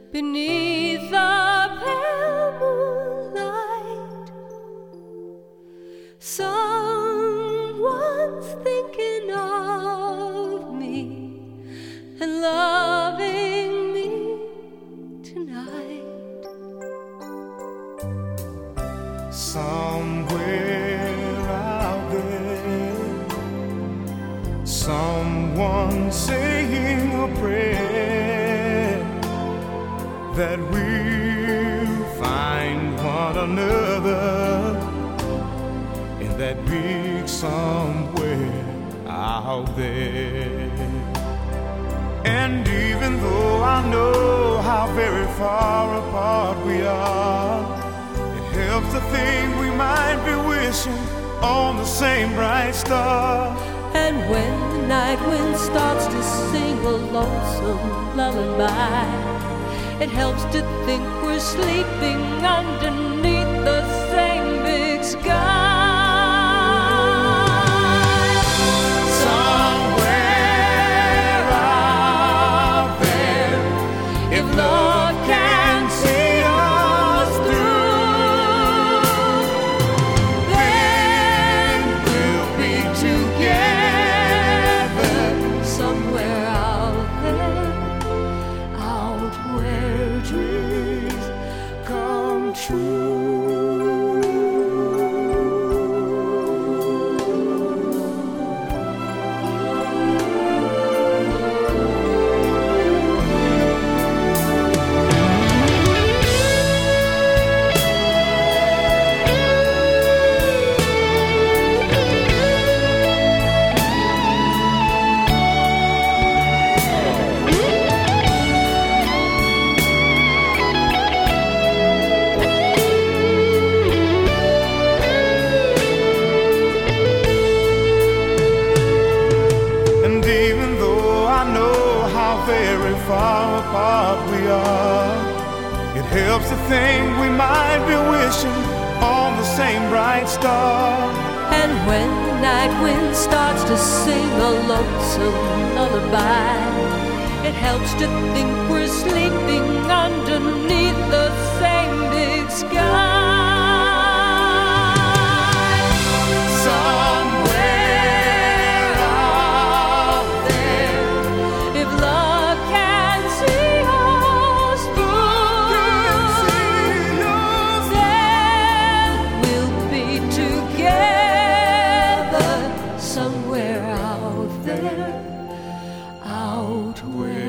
beneath the pale moonlight. Someone's thinking of me and loving me tonight. Somewhere out there, someone saying a prayer that we'll find one another in that big somewhere out there. And even though I know how very far apart we are, it helps to think we might be wishing on the same bright star. And when the night wind starts to sing a lonesome lullaby, it helps to think we're sleeping underneath the same big sky. Somewhere out there, if love can see us through, then we'll be together. Somewhere out there, out where dreams come true. Very far apart we are, it helps to think we might be wishing on the same bright star. And when the night wind starts to sing a lonesome lullaby, it helps to think we're sleeping underneath the same big sky. Somewhere out there, if love can see us through, then we'll be together somewhere out there, out where